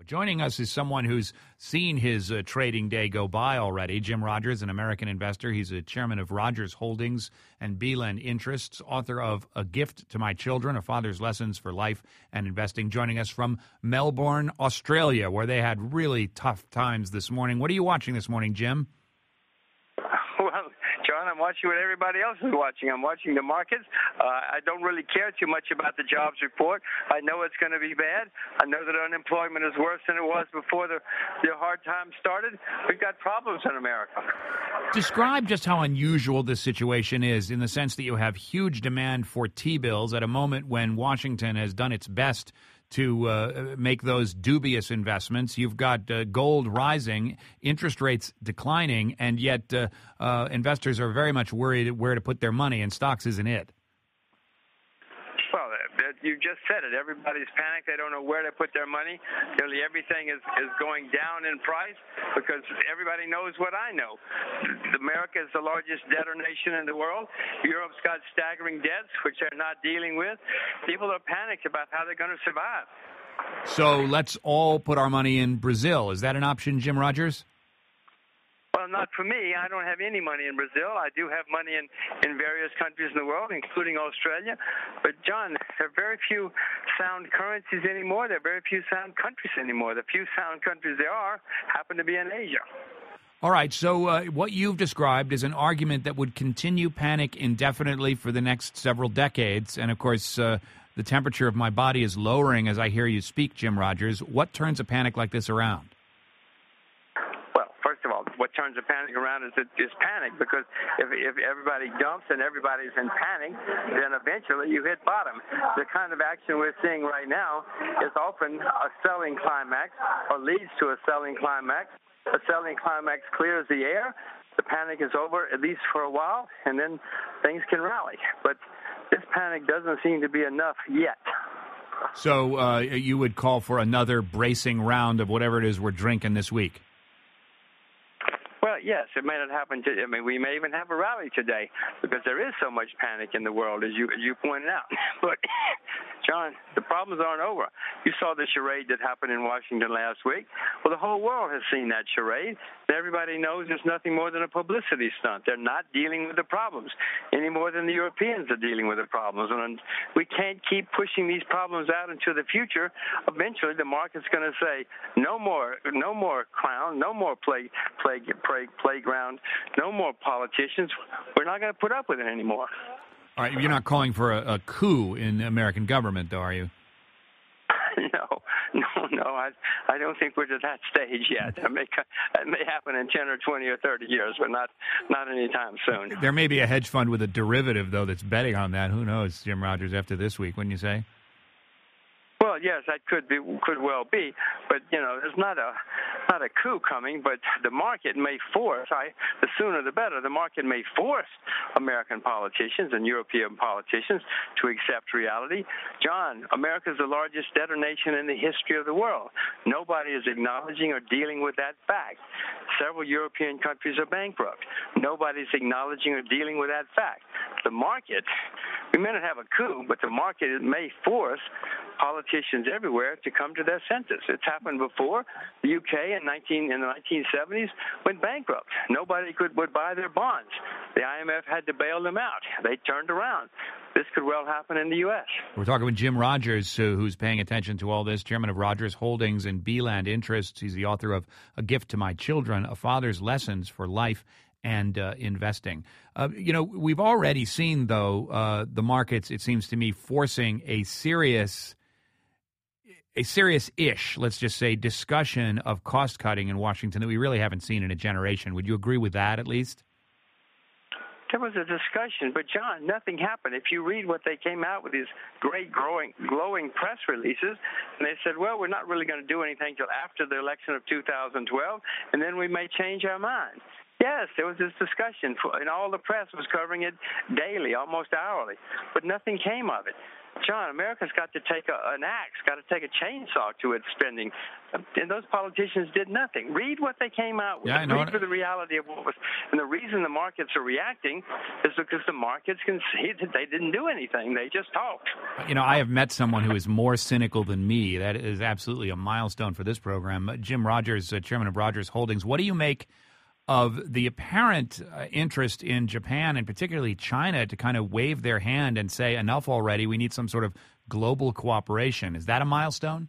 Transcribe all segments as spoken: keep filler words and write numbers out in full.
Joining us is someone who's seen his uh, trading day go by already. Jim Rogers, an American investor. He's a chairman of Rogers Holdings and Beeland Interests, author of A Gift to My Children, A Father's Lessons for Life and Investing. Joining us from Melbourne, Australia, where they had really tough times this morning. What are you watching this morning, Jim? Well, John, I'm watching what everybody else is watching. I'm watching the markets. Uh, I don't really care too much about the jobs report. I know it's going to be bad. I know that unemployment is worse than it was before the, the hard times started. We've got problems in America. Describe just how unusual this situation is in the sense that you have huge demand for T-bills at a moment when Washington has done its best to uh, make those dubious investments. You've got uh, gold rising, interest rates declining, and yet uh, uh, investors are very much worried where to put their money, and stocks isn't it. Well, you just said it. Everybody's panicked. They don't know where to put their money. Nearly everything is, is going down in price because everybody knows what I know. America is the largest debtor nation in the world. Europe's got staggering debts, which they're not dealing with. People are panicked about how they're going to survive. So let's all put our money in Brazil. Is that an option, Jim Rogers? Well, not for me. I don't have any money in Brazil. I do have money in, in various countries in the world, including Australia. But, John, there are very few sound currencies anymore. There are very few sound countries anymore. The few sound countries there are happen to be in Asia. All right, so uh, what you've described is an argument that would continue panic indefinitely for the next several decades. And, of course, uh, the temperature of my body is lowering as I hear you speak, Jim Rogers. What turns a panic like this around? First of all, what turns the panic around is, is panic, because if, if everybody dumps and everybody's in panic, then eventually you hit bottom. The kind of action we're seeing right now is often a selling climax or leads to a selling climax. A selling climax clears the air. The panic is over, at least for a while, and then things can rally. But this panic doesn't seem to be enough yet. So uh, you would call for another bracing round of whatever it is we're drinking this week? Well, yes, it may not happen. To, I mean, we may even have a rally today because there is so much panic in the world, as you as you pointed out. But, John, the problems aren't over. You saw the charade that happened in Washington last week. Well, the whole world has seen that charade. Everybody knows it's nothing more than a publicity stunt. They're not dealing with the problems any more than the Europeans are dealing with the problems. And we can't keep pushing these problems out into the future. Eventually, the market's going to say, no more, no more clown, no more play, play, play, playground, no more politicians. We're not going to put up with it anymore. All right, you're not calling for a, a coup in American government, though, are you? No, no, no. I I don't think we're to that stage yet. That may that may happen in ten or twenty or thirty years, but not not anytime soon. There may be a hedge fund with a derivative, though, that's betting on that. Who knows, Jim Rogers, after this week, wouldn't you say? Well, yes, that could be, could well be, but you know, there's not a not a coup coming, but the market may force. I the sooner the better. The market may force American politicians and European politicians to accept reality. John, America is the largest debtor nation in the history of the world. Nobody is acknowledging or dealing with that fact. Several European countries are bankrupt. Nobody's acknowledging or dealing with that fact. The market, we may not have a coup, but the market may force politicians everywhere to come to their senses. It's happened before. The U K in nineteen in the nineteen seventies went bankrupt. Nobody could would buy their bonds. The I M F had to bail them out. They turned around. This could well happen in the U S. We're talking with Jim Rogers, uh, who's paying attention to all this, chairman of Rogers Holdings and Beeland Interests. He's the author of A Gift to My Children, A Father's Lessons for Life and uh, Investing. Uh, you know, we've already seen, though, uh, the markets, it seems to me, forcing a serious a serious-ish, let's just say, discussion of cost-cutting in Washington that we really haven't seen in a generation. Would you agree with that, at least? There was a discussion, but, John, nothing happened. If you read what they came out with, these great growing, glowing press releases, and they said, well, we're not really going to do anything until after the election of two thousand twelve, and then we may change our mind. Yes, there was this discussion, and all the press was covering it daily, almost hourly, but nothing came of it. John, America's got to take a, an axe, got to take a chainsaw to its spending. And those politicians did nothing. Read what they came out with. Yeah, I know. Read for the reality of what was. And the reason the markets are reacting is because the markets can see that they didn't do anything. They just talked. You know, I have met someone who is more cynical than me. That is absolutely a milestone for this program. Jim Rogers, uh, chairman of Rogers Holdings. What do you make of the apparent uh, interest in Japan and particularly China to kind of wave their hand and say, enough already, we need some sort of global cooperation? Is that a milestone?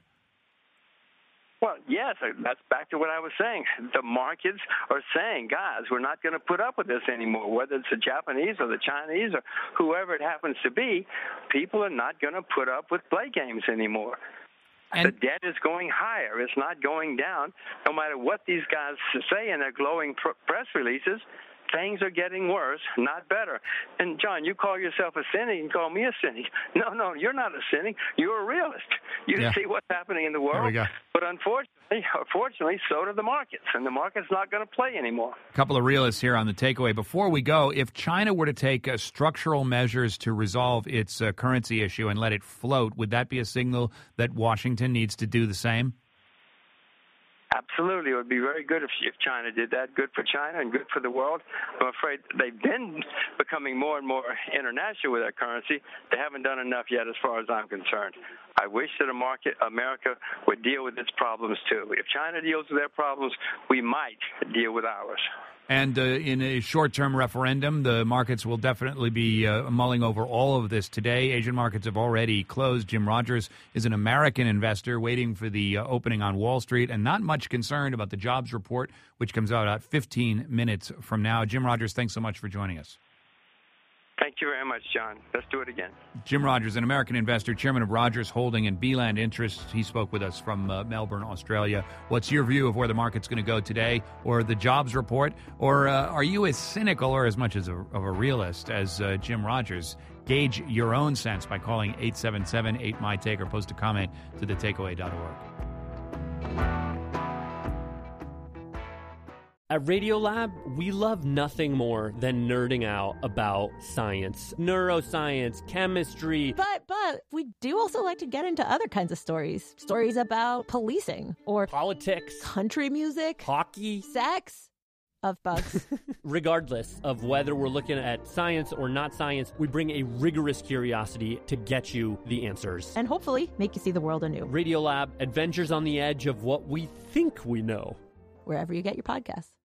Well, yes, that's back to what I was saying. The markets are saying, guys, we're not going to put up with this anymore, whether it's the Japanese or the Chinese or whoever it happens to be. People are not going to put up with play games anymore. And the debt is going higher. It's not going down. No matter what these guys say in their glowing pr- press releases, things are getting worse, not better. And, John, you call yourself a cynic and call me a cynic. No, no, you're not a cynic. You're a realist. You yeah. see what's happening in the world. There we go. But unfortunately, unfortunately, so do the markets, and the market's not going to play anymore. A couple of realists here on the takeaway. Before we go, if China were to take uh, structural measures to resolve its uh, currency issue and let it float, would that be a signal that Washington needs to do the same? Absolutely. It would be very good if, if China did that. Good for China and good for the world. I'm afraid they've been becoming more and more international with their currency. They haven't done enough yet as far as I'm concerned. I wish that a market, America would deal with its problems, too. If China deals with their problems, we might deal with ours. And uh, in a short-term referendum, the markets will definitely be uh, mulling over all of this today. Asian markets have already closed. Jim Rogers is an American investor waiting for the uh, opening on Wall Street and not much concerned about the jobs report, which comes out at fifteen minutes from now. Jim Rogers, thanks so much for joining us. Thank you very much, John. Let's do it again. Jim Rogers, an American investor, chairman of Rogers Holding and Beeland Interests. He spoke with us from uh, Melbourne, Australia. What's your view of where the market's going to go today, or the jobs report? Or uh, are you as cynical or as much as a, of a realist as uh, Jim Rogers? Gauge your own sense by calling eight seven seven, eight M Y Take or post a comment to the takeaway dot org. At Radiolab, we love nothing more than nerding out about science, neuroscience, chemistry. But, but, we do also like to get into other kinds of stories. Stories about policing or politics, country music, hockey, sex, of bugs. Regardless of whether we're looking at science or not science, we bring a rigorous curiosity to get you the answers. And hopefully make you see the world anew. Radiolab, adventures on the edge of what we think we know. Wherever you get your podcasts.